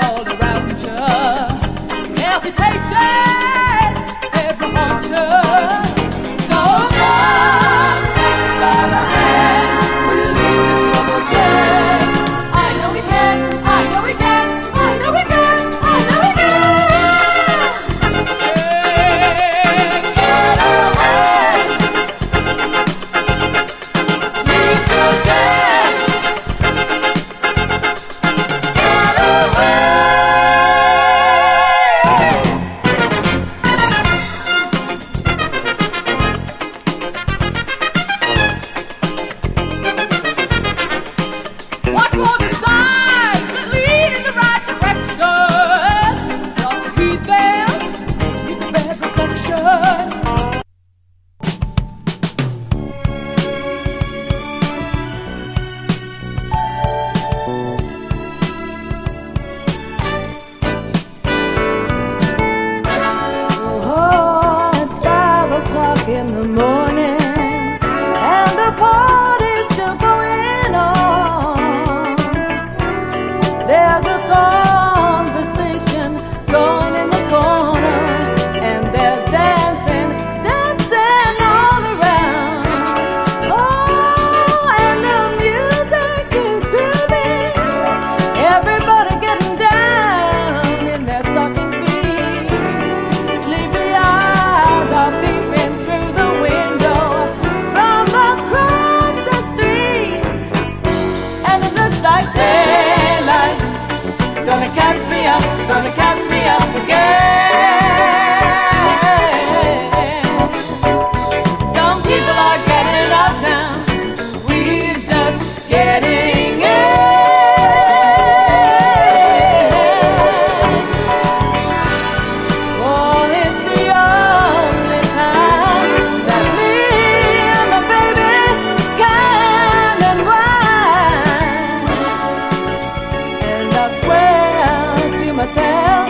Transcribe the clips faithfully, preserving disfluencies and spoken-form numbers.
all around you. Every taste it, every haunt you. So come, take me by the hand, we'll leave this troubled land. I know we can, I know we can, I know we can, I know we can. Watch for the signs that lead in the right direction. Not to heed them is a bad reflection. Oh, it's five o'clock in the morning, and the party's still going on. There's a conversation going in the corner, and there's dancing, dancing all around. Oh, and the music is booming, everybody getting down in their stocking feet. Sleepy eyes are peeping through the window from across the street, and it looks like daylight. Gonna catch me up, gonna catch me up again. Some people are getting up now, we're just getting in. Oh, it's the only time that me and my baby can unwind. And I swear to myself,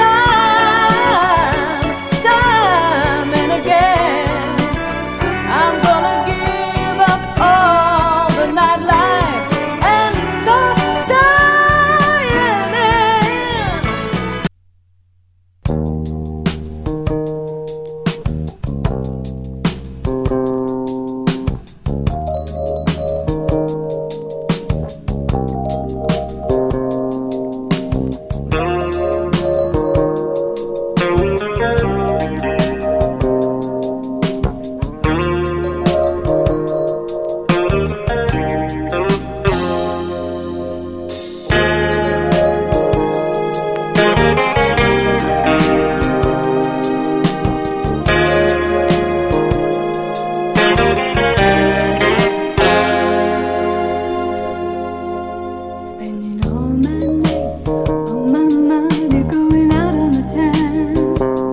time, time and again, I'm gonna give up all the nightlife and stop staying in. Spending all my nights, all my money going out on the town,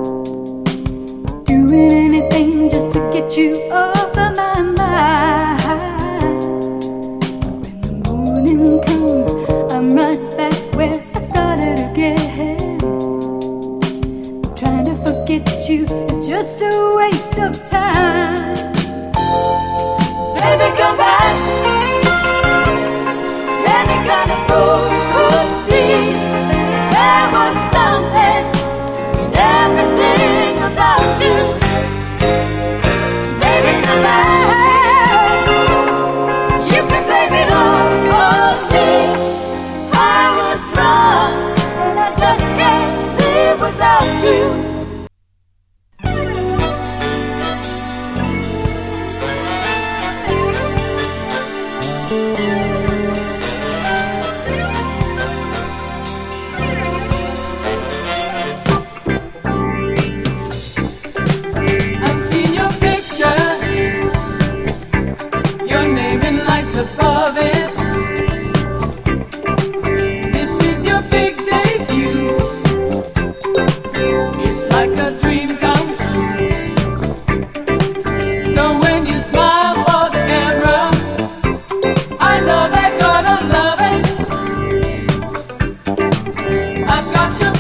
doing anything just to get you off of my mind. When the morning comes, I'm right back where I started again. Trying to forget you is just a waste of time. Baby, come back. Any kind of fool could see there was something in everything about you. Baby, come back. You can blame it all on me. I was wrong, and I just can't live without you. I've seen your picture, your name in lights above it. This is your big debut. It's like a dream come true. So when you smile for the camera, I know they're gonna love it. I've got your